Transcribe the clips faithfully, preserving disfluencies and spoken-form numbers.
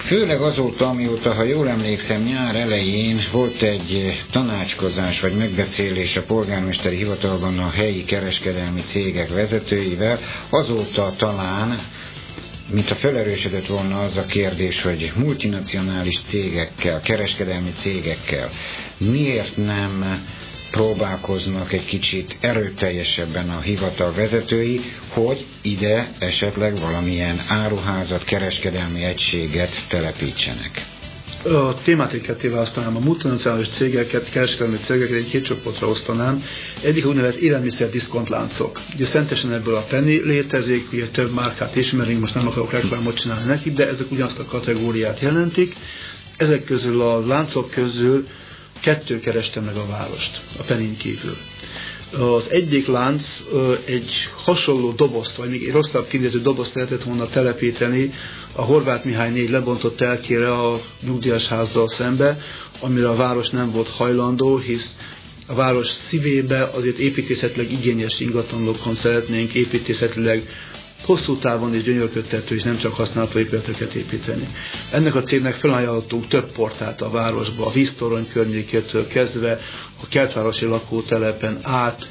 Főleg azóta, amióta, ha jól emlékszem, nyár elején volt egy tanácskozás vagy megbeszélés a polgármesteri hivatalban a helyi kereskedelmi cégek vezetőivel, azóta talán, mintha felerősödött volna az a kérdés, hogy multinacionális cégekkel, kereskedelmi cégekkel miért nem próbálkoznak egy kicsit erőteljesebben a hivatal vezetői, hogy ide esetleg valamilyen áruházat, kereskedelmi egységet telepítsenek. A témát egy ketté választanám, a multinacionális cégeket, kereskedelmi cégeket egy két csoportra osztanám. Egyik úgynevezett élelmiszer diszkontláncok. Ugye szentesen ebből a Penny létezik, ugye több márkát ismerünk, most nem akarok reklámot csinálni nekik, de ezek ugyanazt a kategóriát jelentik. Ezek közül a láncok közül kettő kereste meg a várost, a Pennyn kívül. Az egyik lánc egy hasonló dobozt, vagy még egy rosszabb kinéző dobozt lehetett volna telepíteni a Horváth Mihály négy lebontott telkére a nyugdíjas házzal szembe, amire a város nem volt hajlandó, hisz a város szívébe azért építészetileg igényes ingatlanokon szeretnénk építészetileg hosszú távon és gyönyörködtető és nem csak használható épületeket építeni. Ennek a cégnek felajánlottunk több portát a városba, a víztorony környékétől kezdve, a kertvárosi lakótelepen át,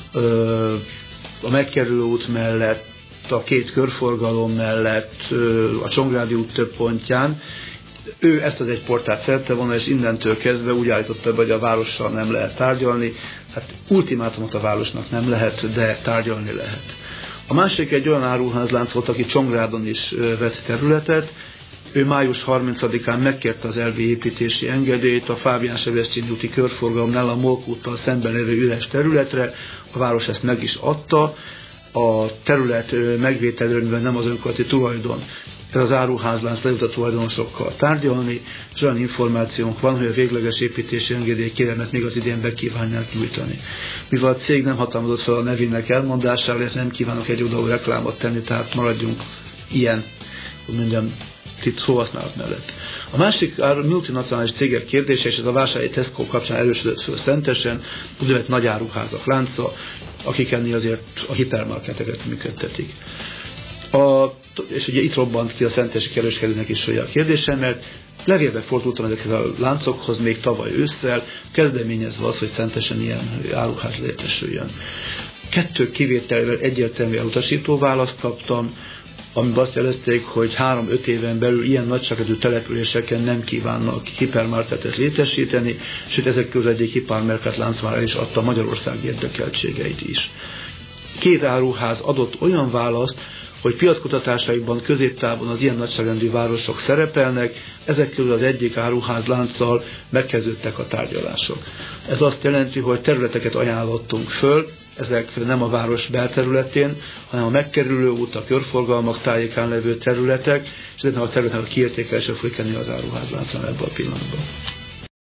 a megkerülő út mellett, a két körforgalom mellett, a Csongrádi út több pontján. Ő ezt az egy portát szerette volna, és innentől kezdve úgy állította be, hogy a várossal nem lehet tárgyalni. Hát ultimátumot a városnak nem lehet, de tárgyalni lehet. A másik egy olyan áruházlánc volt, aki Csongrádon is vett területet. Ő május harmincadikán megkérte az elvi építési engedélyt a Fábián Sebestyén úti körforgalomnál a Molk úttal szemben lévő üres területre. A város ezt meg is adta. A terület megvételről, mivel nem az önkormányzati tulajdon, ez az áruházlánc leült a tulajdonosokkal tárgyalni, és olyan információnk van, hogy a végleges építési engedély kérelmet még az idén be kívánják nyújtani. Mivel a cég nem hatalmazott fel a nevének elmondására, ezt nem kívánok egy oldalú reklámot tenni, tehát maradjunk ilyen, hogy mondjam, itt szóhasználat mellett. A másik multinacionális cégek kérdése, és ez a vásárhelyi Tesco kapcsán erősödött föl szentesen, úgynevezett nagy áruházak lánca, akik ennél azért a hipermarketeket működtetik. A, és ugye itt robbant ki a szentesi kereskedőnek is a kérdése, mert levélbe fordultam ezekhez a láncokhoz még tavaly ősszel, kezdeményezve az, hogy szentesen ilyen áruház létesüljön. Kettő kivételvel egyértelmű elutasító választ kaptam, amiben azt jelezték, hogy három-öt éven belül ilyen nagyságú településeken nem kívánnak hipermarketet létesíteni, sőt ezek közül egyik hipermarket lánc már el is adta Magyarország érdekeltségeit is. Két áruház adott olyan választ, hogy piackutatásaikban középtávon az ilyen nagyságrendű városok szerepelnek, ezek közül az egyik áruház lánccal megkezdődtek a tárgyalások. Ez azt jelenti, hogy területeket ajánlottunk föl, ezek nem a város belterületén, hanem a megkerülő út, a körforgalmak tájékán levő területek, és ezeknek a területnek a kiértékelése folyik ennél az áruházláncon ebben a pillanatban.